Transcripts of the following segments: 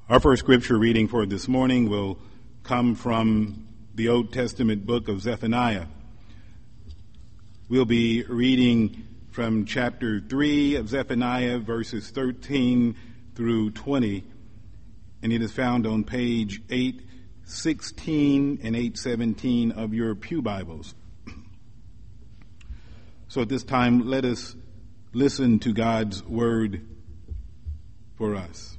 Our first scripture reading for this morning will come from the Old Testament book of Zephaniah. We'll be reading from chapter 3 of Zephaniah, verses 13 through 20, and it is found on page 816 and 817 of your pew Bibles. So at this time, let us listen to God's word for us.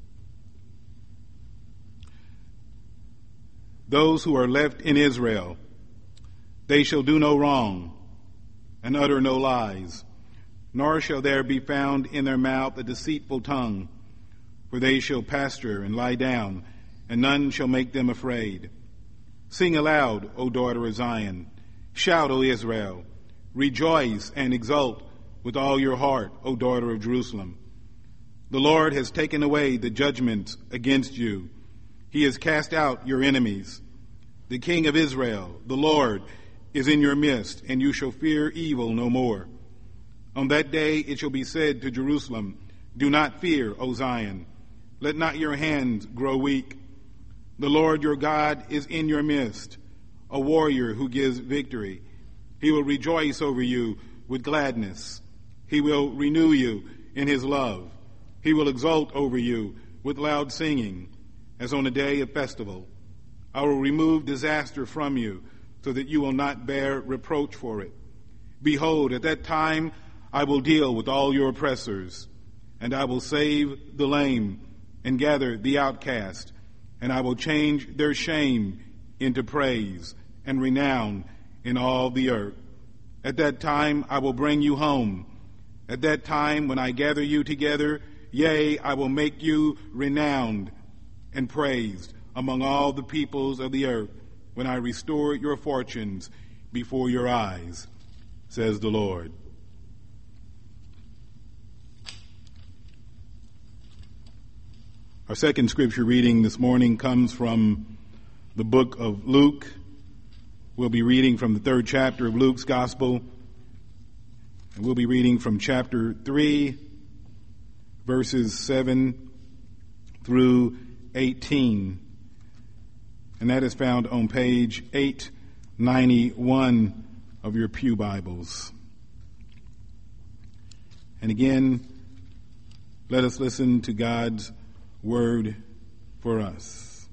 Those who are left in Israel, they shall do no wrong and utter no lies, nor shall there be found in their mouth a deceitful tongue, for they shall pasture and lie down, and none shall make them afraid. Sing aloud, O daughter of Zion. Shout, O Israel. Rejoice and exult with all your heart, O daughter of Jerusalem. The Lord has taken away the judgments against you. He has cast out your enemies. The King of Israel, the Lord, is in your midst, and you shall fear evil no more. On that day it shall be said to Jerusalem, do not fear, O Zion. Let not your hands grow weak. The Lord your God is in your midst, a warrior who gives victory. He will rejoice over you with gladness. He will renew you in his love. He will exult over you with loud singing, as on a day of festival. I will remove disaster from you, so that you will not bear reproach for it. Behold, at that time I will deal with all your oppressors, and I will save the lame and gather the outcast, and I will change their shame into praise and renown in all the earth. At that time I will bring you home. At that time when I gather you together, yea, I will make you renowned and praised among all the peoples of the earth, when I restore your fortunes before your eyes, says the Lord. Our second scripture reading this morning comes from the book of Luke. We'll be reading from the third chapter of Luke's Gospel, and we'll be reading from chapter 3, verses 7 through 18. And that is found on page 891 of your pew Bibles. And again, let us listen to God's word for us.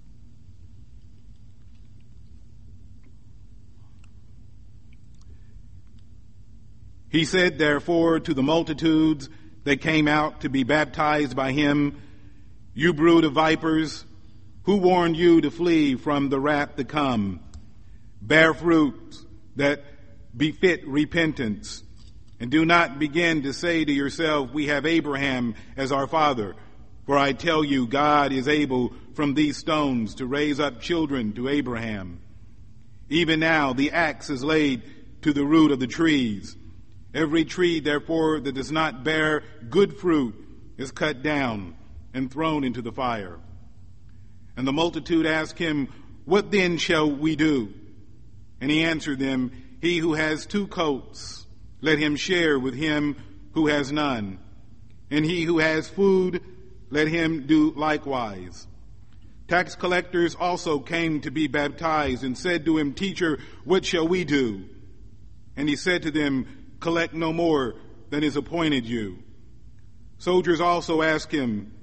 He said, therefore, to the multitudes that came out to be baptized by him, you brood of vipers, who warned you to flee from the wrath to come? Bear fruits that befit repentance, and do not begin to say to yourself, we have Abraham as our father. For I tell you, God is able from these stones to raise up children to Abraham. Even now the axe is laid to the root of the trees. Every tree, therefore, that does not bear good fruit is cut down and thrown into the fire. And the multitude asked him, what then shall we do? And he answered them, he who has 2 coats, let him share with him who has none. And he who has food, let him do likewise. Tax collectors also came to be baptized and said to him, Teacher, what shall we do? And he said to them, collect no more than is appointed you. Soldiers also asked him,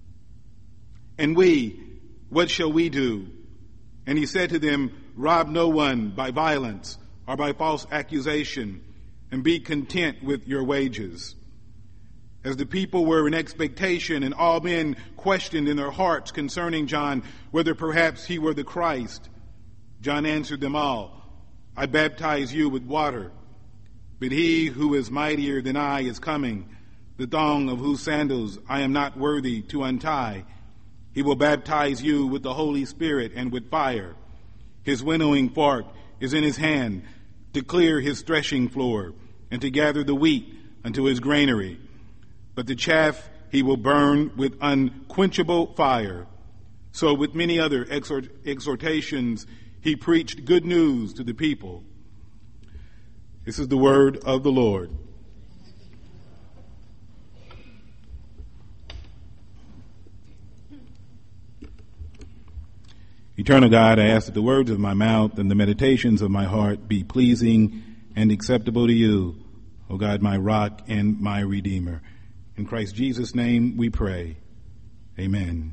and we, what shall we do? And he said to them, rob no one by violence or by false accusation, and be content with your wages. As the people were in expectation, and all men questioned in their hearts concerning John, whether perhaps he were the Christ, John answered them all, I baptize you with water, but he who is mightier than I is coming, the thong of whose sandals I am not worthy to untie. He will baptize you with the Holy Spirit and with fire. His winnowing fork is in his hand to clear his threshing floor and to gather the wheat unto his granary. But the chaff he will burn with unquenchable fire. So with many other exhortations, he preached good news to the people. This is the word of the Lord. Eternal God, I ask that the words of my mouth and the meditations of my heart be pleasing and acceptable to you, O God, my rock and my redeemer. In Christ Jesus' name we pray. Amen.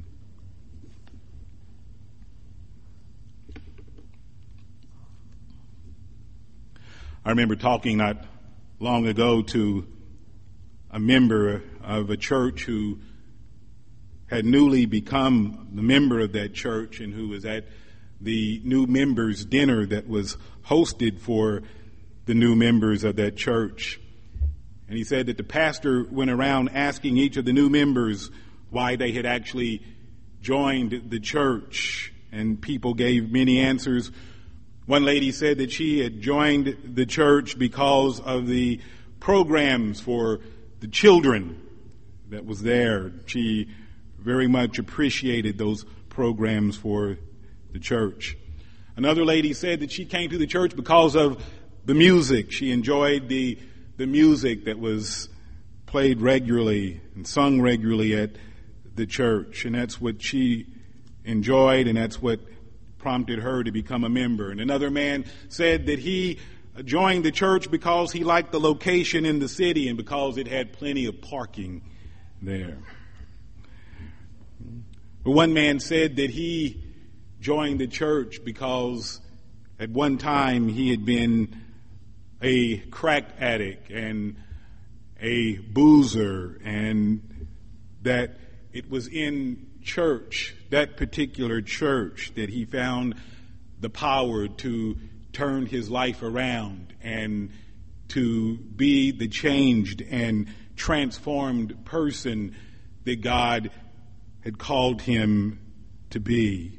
I remember talking not long ago to a member of a church who had newly become the member of that church and who was at the new members' dinner that was hosted for the new members of that church. And he said that the pastor went around asking each of the new members why they had actually joined the church, and people gave many answers. One lady said that she had joined the church because of the programs for the children that was there. She very much appreciated those programs for the church. Another lady said that she came to the church because of the music. She enjoyed the music that was played regularly and sung regularly at the church. And that's what she enjoyed, and that's what prompted her to become a member. And another man said that he joined the church because he liked the location in the city and because it had plenty of parking there. But one man said that he joined the church because at one time he had been a crack addict and a boozer, and that it was in church, that particular church, that he found the power to turn his life around and to be the changed and transformed person that God had called him to be.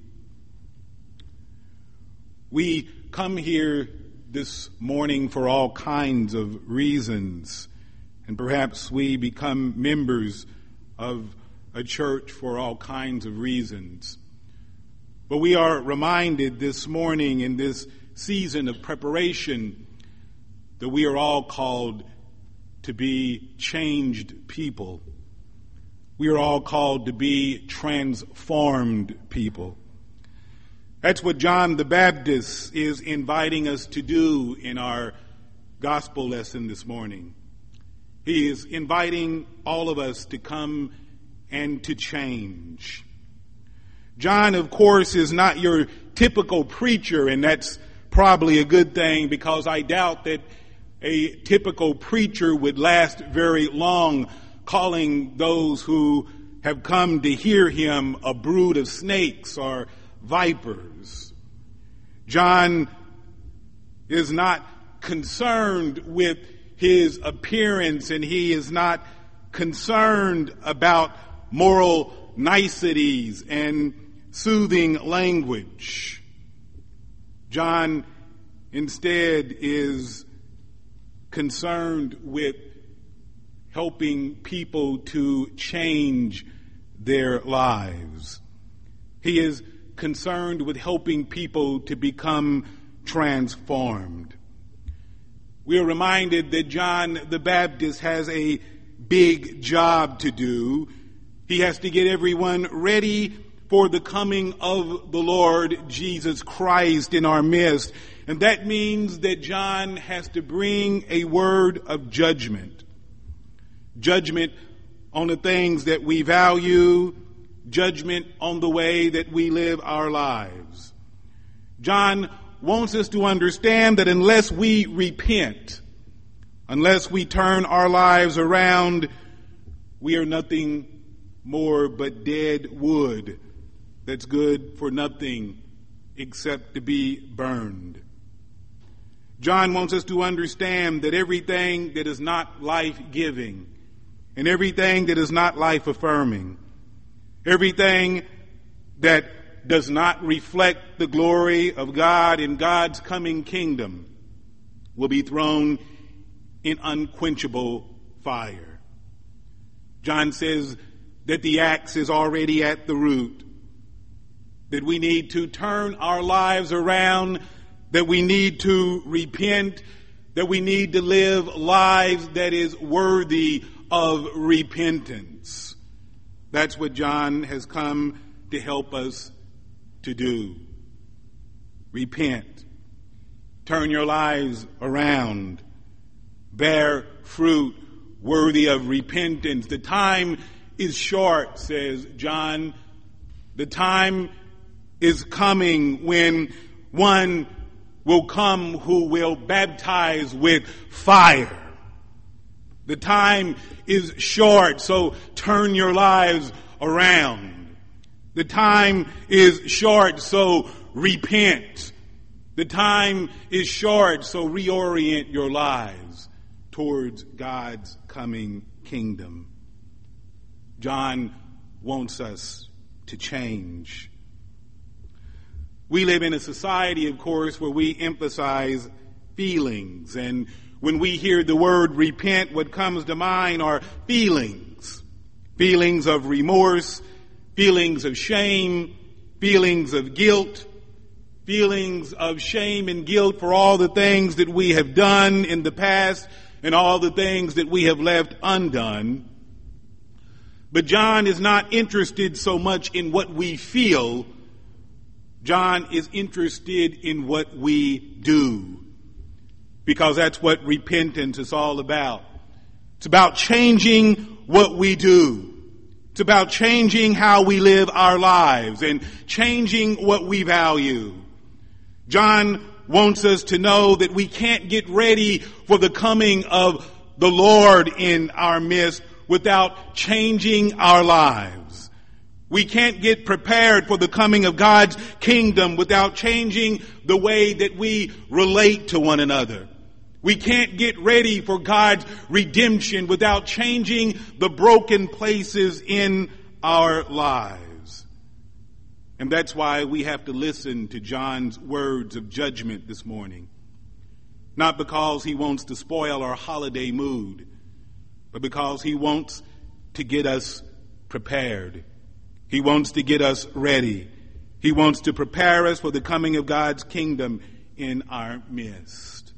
We come here this morning for all kinds of reasons, and perhaps we become members of a church for all kinds of reasons. But we are reminded this morning in this season of preparation that we are all called to be changed people. We are all called to be transformed people. That's what John the Baptist is inviting us to do in our gospel lesson this morning. He is inviting all of us to come and to change. John, of course, is not your typical preacher, and that's probably a good thing, because I doubt that a typical preacher would last very long, calling those who have come to hear him a brood of snakes or vipers. John is not concerned with his appearance, and he is not concerned about moral niceties and soothing language. John instead is concerned with helping people to change their lives. He is concerned with helping people to become transformed. We are reminded that John the Baptist has a big job to do. He has to get everyone ready for the coming of the Lord Jesus Christ in our midst. And that means that John has to bring a word of judgment. Judgment on the things that we value, judgment on the way that we live our lives. John wants us to understand that unless we repent, unless we turn our lives around, we are nothing more but dead wood that's good for nothing except to be burned. John wants us to understand that everything that is not life-giving and everything that is not life-affirming, everything that does not reflect the glory of God in God's coming kingdom will be thrown in unquenchable fire. John says that the axe is already at the root, that we need to turn our lives around, that we need to repent, that we need to live lives that is worthy of repentance. That's what John has come to help us to do. Repent. Turn your lives around. Bear fruit worthy of repentance. The time is short, says John. The time is coming when one will come who will baptize with fire. The time is short, so turn your lives around. The time is short, so repent. The time is short, so reorient your lives towards God's coming kingdom. John wants us to change. We live in a society, of course, where we emphasize feelings. And when we hear the word repent, what comes to mind are feelings. Feelings of remorse, feelings of shame, feelings of guilt, feelings of shame and guilt for all the things that we have done in the past and all the things that we have left undone. But John is not interested so much in what we feel. John is interested in what we do, because that's what repentance is all about. It's about changing what we do. It's about changing how we live our lives and changing what we value. John wants us to know that we can't get ready for the coming of the Lord in our midst without changing our lives. We can't get prepared for the coming of God's kingdom without changing the way that we relate to one another. We can't get ready for God's redemption without changing the broken places in our lives. And that's why we have to listen to John's words of judgment this morning. Not because he wants to spoil our holiday mood, but because he wants to get us prepared. He wants to get us ready. He wants to prepare us for the coming of God's kingdom in our midst.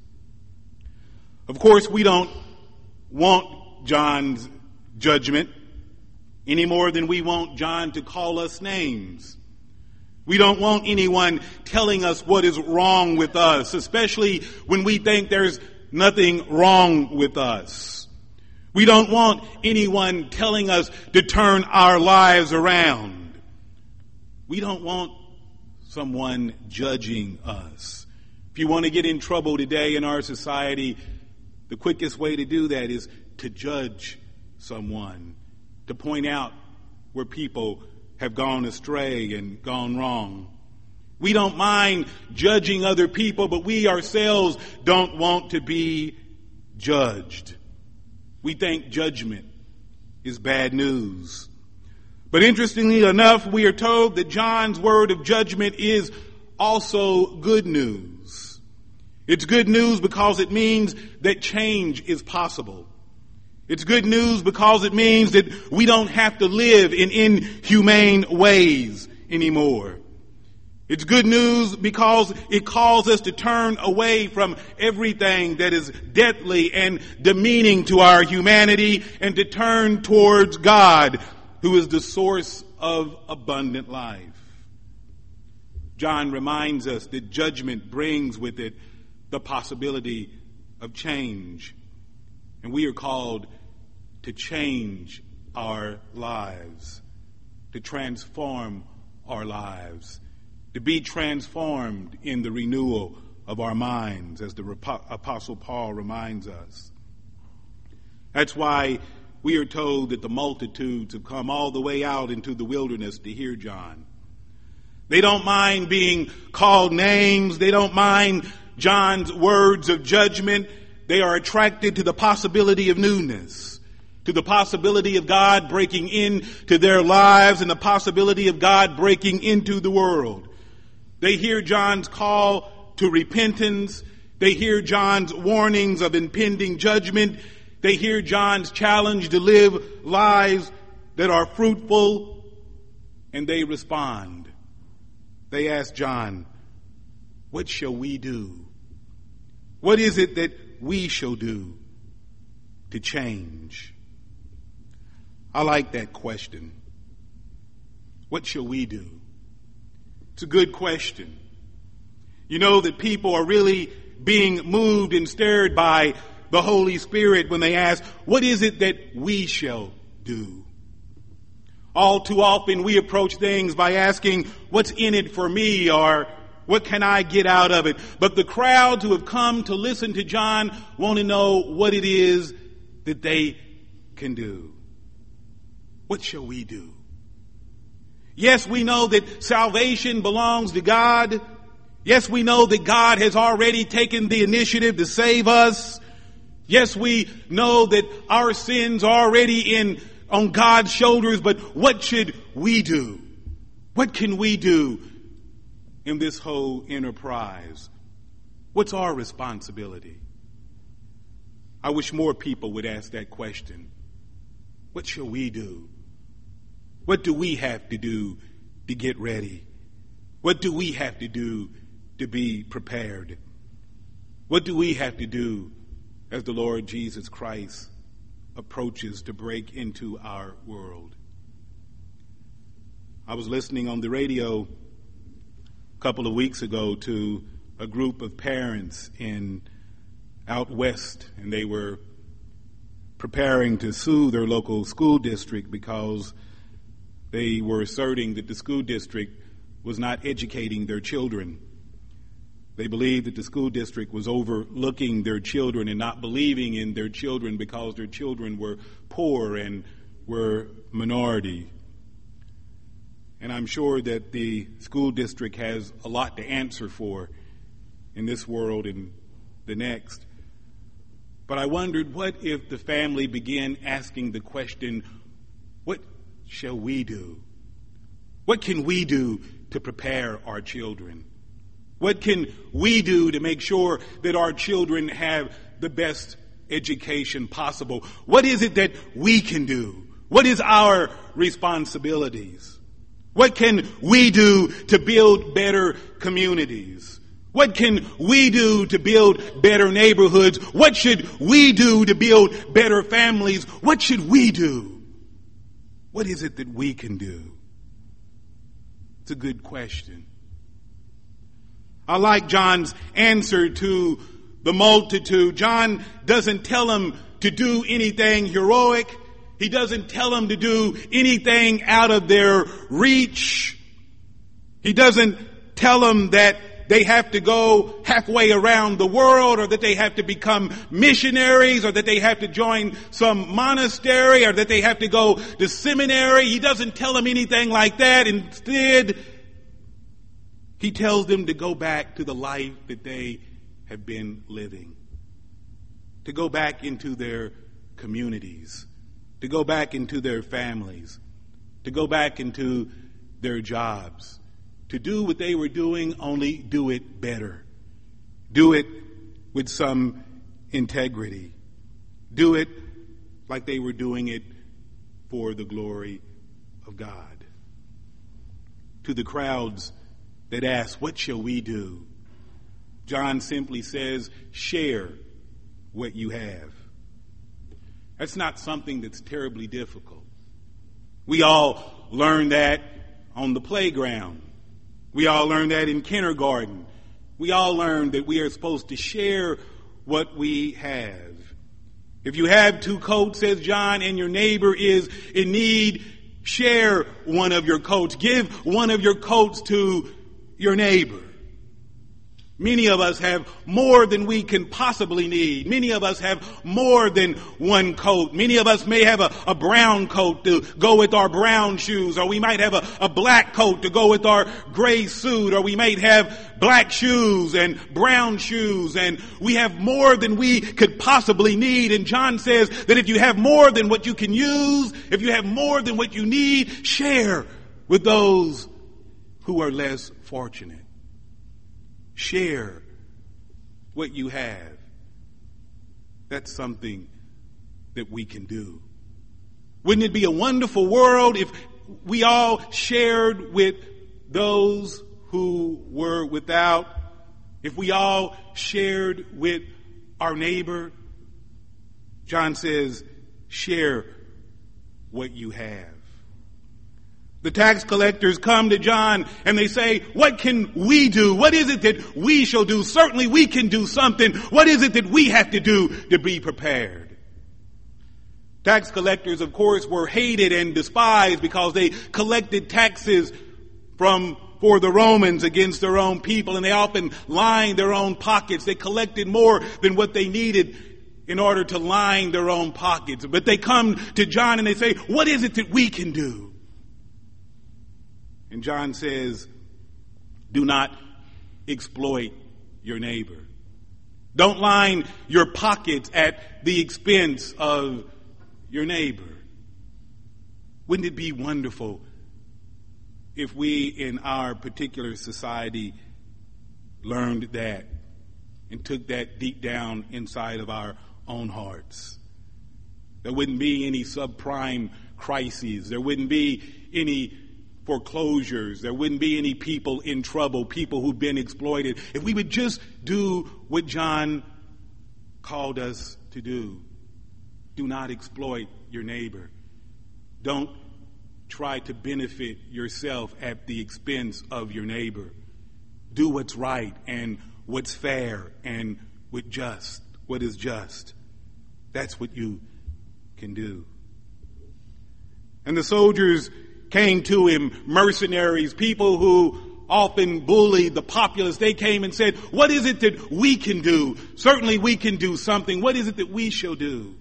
Of course, we don't want John's judgment any more than we want John to call us names. We don't want anyone telling us what is wrong with us, especially when we think there's nothing wrong with us. We don't want anyone telling us to turn our lives around. We don't want someone judging us. If you want to get in trouble today in our society, the quickest way to do that is to judge someone, to point out where people have gone astray and gone wrong. We don't mind judging other people, but we ourselves don't want to be judged. We think judgment is bad news. But interestingly enough, we are told that John's word of judgment is also good news. It's good news because it means that change is possible. It's good news because it means that we don't have to live in inhumane ways anymore. It's good news because it calls us to turn away from everything that is deadly and demeaning to our humanity and to turn towards God, who is the source of abundant life. John reminds us that judgment brings with it the possibility of change. And we are called to change our lives, to transform our lives, to be transformed in the renewal of our minds, as the Apostle Paul reminds us. That's why we are told that the multitudes have come all the way out into the wilderness to hear John. They don't mind being called names. They don't mind John's words of judgment. They are attracted to the possibility of newness, to the possibility of God breaking into their lives and the possibility of God breaking into the world. They hear John's call to repentance. They hear John's warnings of impending judgment. They hear John's challenge to live lives that are fruitful, and they respond. They ask John, what shall we do? What is it that we shall do to change? I like that question. What shall we do? It's a good question. You know that people are really being moved and stirred by the Holy Spirit when they ask, what is it that we shall do? All too often we approach things by asking, what's in it for me, or what can I get out of it? But the crowds who have come to listen to John want to know what it is that they can do. What shall we do? Yes, we know that salvation belongs to God. Yes, we know that God has already taken the initiative to save us. Yes, we know that our sins are already on God's shoulders, but what should we do? What can we do in this whole enterprise? What's our responsibility? I wish more people would ask that question. What shall we do? What do we have to do to get ready? What do we have to do to be prepared? What do we have to do as the Lord Jesus Christ approaches to break into our world? I was listening on the radio a couple of weeks ago to a group of parents out west, and they were preparing to sue their local school district because they were asserting that the school district was not educating their children. They believed that the school district was overlooking their children and not believing in their children because their children were poor and were minority. And I'm sure that the school district has a lot to answer for in this world and the next. But I wondered, what if the family began asking the question, what shall we do? What can we do to prepare our children? What can we do to make sure that our children have the best education possible? What is it that we can do? What is our responsibilities? What can we do to build better communities? What can we do to build better neighborhoods? What should we do to build better families? What should we do? What is it that we can do? It's a good question. I like John's answer to the multitude. John doesn't tell them to do anything heroic. He doesn't tell them to do anything out of their reach. He doesn't tell them that they have to go halfway around the world, or that they have to become missionaries, or that they have to join some monastery, or that they have to go to seminary. He doesn't tell them anything like that. Instead, he tells them to go back to the life that they have been living, to go back into their communities, to go back into their families, to go back into their jobs, to do what they were doing, only do it better. Do it with some integrity. Do it like they were doing it for the glory of God. To the crowds that ask, what shall we do? John simply says, share what you have. That's not something that's terribly difficult. We all learn that on the playground. We all learn that in kindergarten. We all learn that we are supposed to share what we have. If you have 2 coats, says John, and your neighbor is in need, share one of your coats. Give one of your coats to your neighbor. Many of us have more than we can possibly need. Many of us have more than one coat. Many of us may have a brown coat to go with our brown shoes, or we might have a black coat to go with our gray suit, or we might have black shoes and brown shoes, and we have more than we could possibly need. And John says that if you have more than what you can use, if you have more than what you need, share with those who are less fortunate. Share what you have. That's something that we can do. Wouldn't it be a wonderful world if we all shared with those who were without? If we all shared with our neighbor? John says, share what you have. The tax collectors come to John and they say, what can we do? What is it that we shall do? Certainly we can do something. What is it that we have to do to be prepared? Tax collectors, of course, were hated and despised because they collected taxes for the Romans against their own people, and they often lined their own pockets. They collected more than what they needed in order to line their own pockets. But they come to John and they say, what is it that we can do? And John says, do not exploit your neighbor. Don't line your pockets at the expense of your neighbor. Wouldn't it be wonderful if we in our particular society learned that and took that deep down inside of our own hearts? There wouldn't be any subprime crises. There wouldn't be any foreclosures. There wouldn't be any people in trouble, people who've been exploited. If we would just do what John called us to do. Do not exploit your neighbor. Don't try to benefit yourself at the expense of your neighbor. Do what's right and what's fair and what is just. That's what you can do. And the soldiers came to him, mercenaries, people who often bullied the populace. They came and said, what is it that we can do? Certainly we can do something. What is it that we shall do?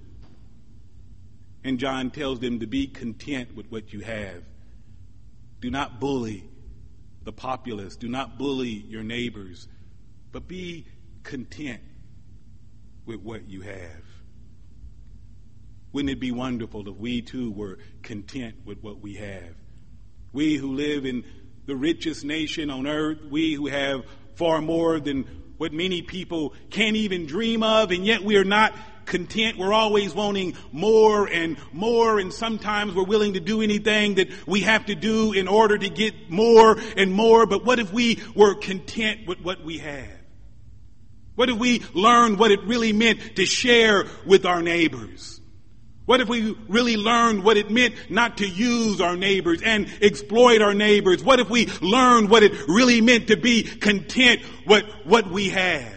And John tells them to be content with what you have. Do not bully the populace. Do not bully your neighbors, but be content with what you have. Wouldn't it be wonderful if we too were content with what we have? We who live in the richest nation on earth, we who have far more than what many people can't even dream of, and yet we are not content. We're always wanting more, and sometimes we're willing to do anything that we have to do in order to get more and more. But what if we were content with what we have? What if we learned what it really meant to share with our neighbors? What if we really learned what it meant not to use our neighbors and exploit our neighbors? What if we learned what it really meant to be content with what we have?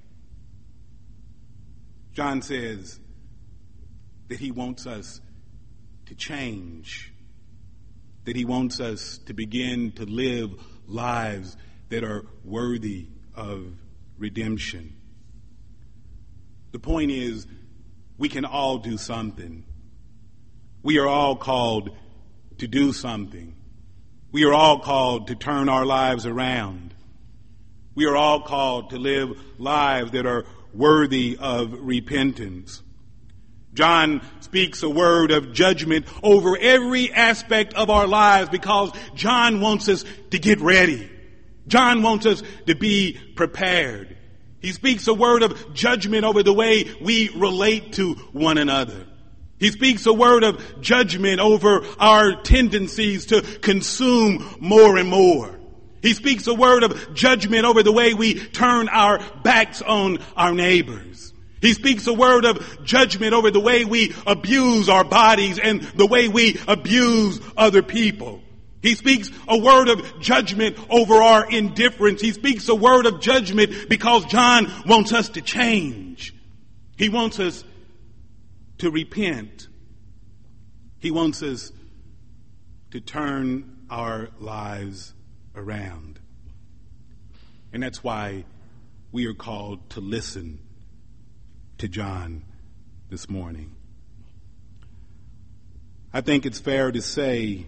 John says that he wants us to change, that he wants us to begin to live lives that are worthy of redemption. The point is, we can all do something. We are all called to do something. We are all called to turn our lives around. We are all called to live lives that are worthy of repentance. John speaks a word of judgment over every aspect of our lives because John wants us to get ready. John wants us to be prepared. He speaks a word of judgment over the way we relate to one another. He speaks a word of judgment over our tendencies to consume more and more. He speaks a word of judgment over the way we turn our backs on our neighbors. He speaks a word of judgment over the way we abuse our bodies and the way we abuse other people. He speaks a word of judgment over our indifference. He speaks a word of judgment because John wants us to change. He wants us to repent. He wants us to turn our lives around. And that's why we are called to listen to John this morning. I think it's fair to say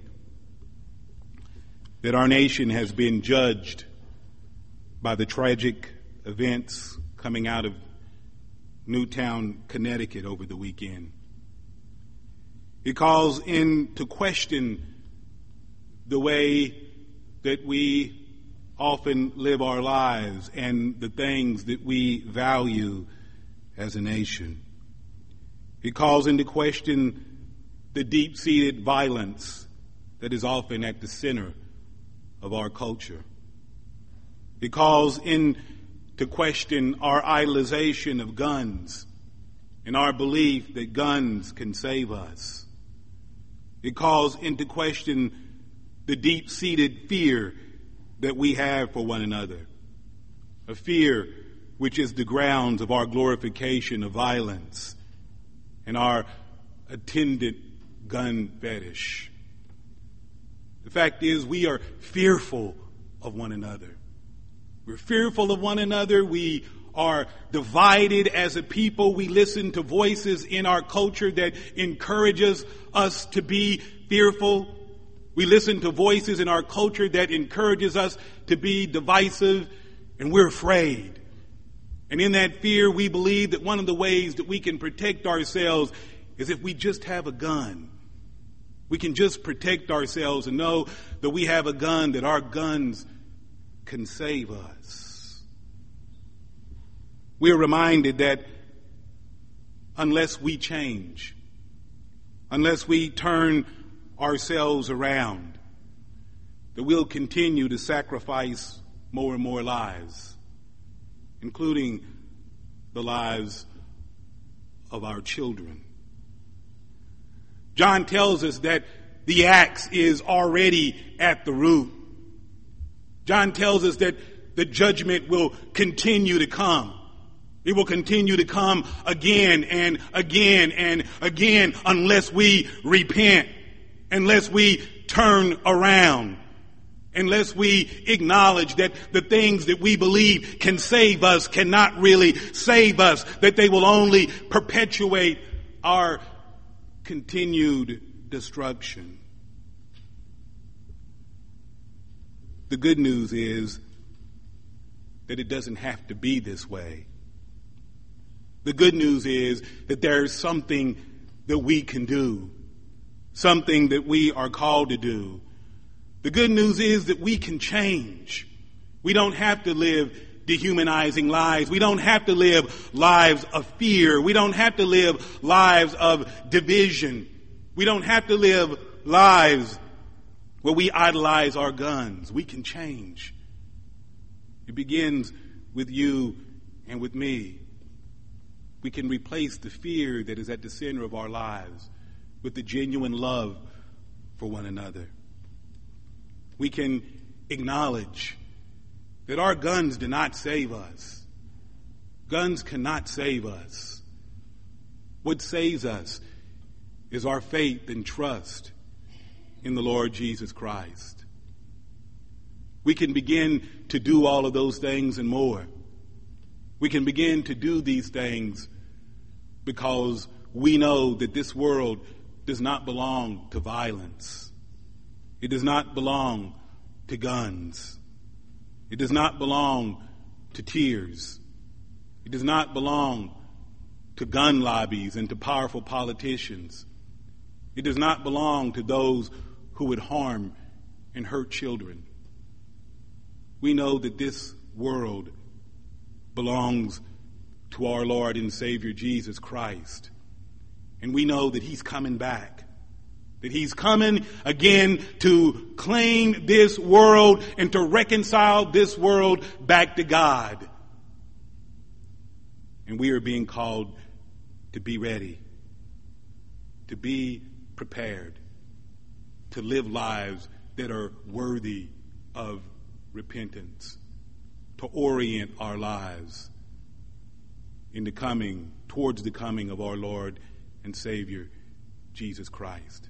that our nation has been judged by the tragic events coming out of Newtown, Connecticut over the weekend. It calls into question the way that we often live our lives and the things that we value as a nation. It calls into question the deep-seated violence that is often at the center of our culture. It calls into question our idolization of guns and our belief that guns can save us. It calls into question the deep-seated fear that we have for one another, a fear which is the grounds of our glorification of violence and our attendant gun fetish. The fact is, we are fearful of one another. We're fearful of one another. We are divided as a people. We listen to voices in our culture that encourages us to be fearful. We listen to voices in our culture that encourages us to be divisive, and we're afraid. And in that fear, we believe that one of the ways that we can protect ourselves is if we just have a gun. We can just protect ourselves and know that we have a gun, that our guns can save us. We are reminded that unless we change, unless we turn ourselves around, that we'll continue to sacrifice more and more lives, including the lives of our children. John tells us that the axe is already at the root. John tells us that the judgment will continue to come. It will continue to come again and again and again unless we repent, unless we turn around, unless we acknowledge that the things that we believe can save us cannot really save us, that they will only perpetuate our continued destruction. The good news is that it doesn't have to be this way. The good news is that there's something that we can do, something that we are called to do. The good news is that we can change. We don't have to live dehumanizing lives. We don't have to live lives of fear. We don't have to live lives of division. We don't have to live lives where we idolize our guns. We can change. It begins with you and with me. We can replace the fear that is at the center of our lives with the genuine love for one another. We can acknowledge that our guns do not save us. Guns cannot save us. What saves us is our faith and trust in the Lord Jesus Christ. We can begin to do all of those things and more. We can begin to do these things because we know that this world does not belong to violence. It does not belong to guns. It does not belong to tears. It does not belong to gun lobbies and to powerful politicians. It does not belong to those who would harm and hurt children. We know that this world belongs to our Lord and Savior Jesus Christ. And we know that He's coming back. That He's coming again to claim this world and to reconcile this world back to God. And we are being called to be ready, to be prepared, to live lives that are worthy of repentance, to orient our lives in towards the coming of our Lord and Savior, Jesus Christ.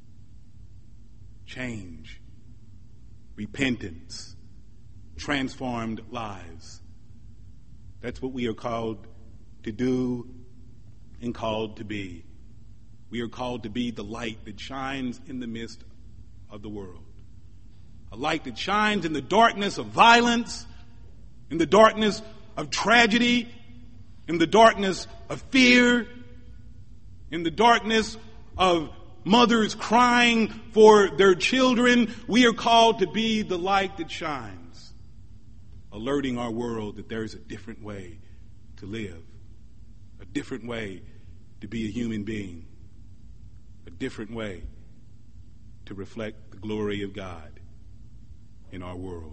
Change, repentance, transformed lives. That's what we are called to do and called to be. We are called to be the light that shines in the midst of the world. A light that shines in the darkness of violence, in the darkness of tragedy, in the darkness of fear, in the darkness of mothers crying for their children. We are called to be the light that shines, alerting our world that there is a different way to live, a different way to be a human being, a different way to reflect the glory of God in our world.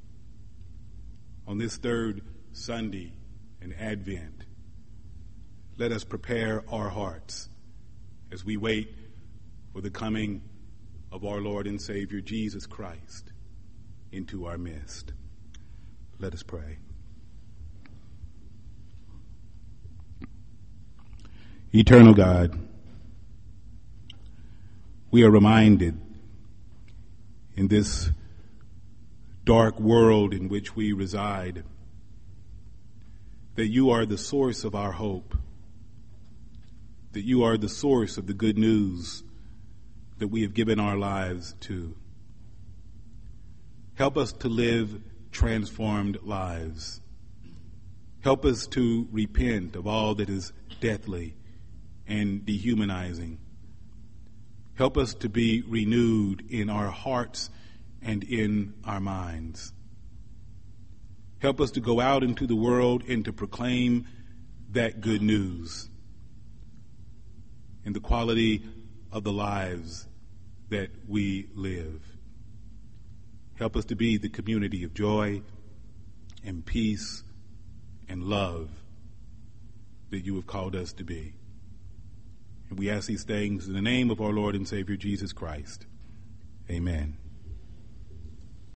On this third Sunday in Advent, let us prepare our hearts as we wait for the coming of our Lord and Savior Jesus Christ into our midst. Let us pray. Eternal God, we are reminded in this dark world in which we reside that you are the source of our hope, that you are the source of the good news that we have given our lives to. Help us to live transformed lives. Help us to repent of all that is deathly and dehumanizing. Help us to be renewed in our hearts and in our minds. Help us to go out into the world and to proclaim that good news in the quality of the lives that we live. Help us to be the community of joy and peace and love that you have called us to be. And we ask these things in the name of our Lord and Savior Jesus Christ. Amen.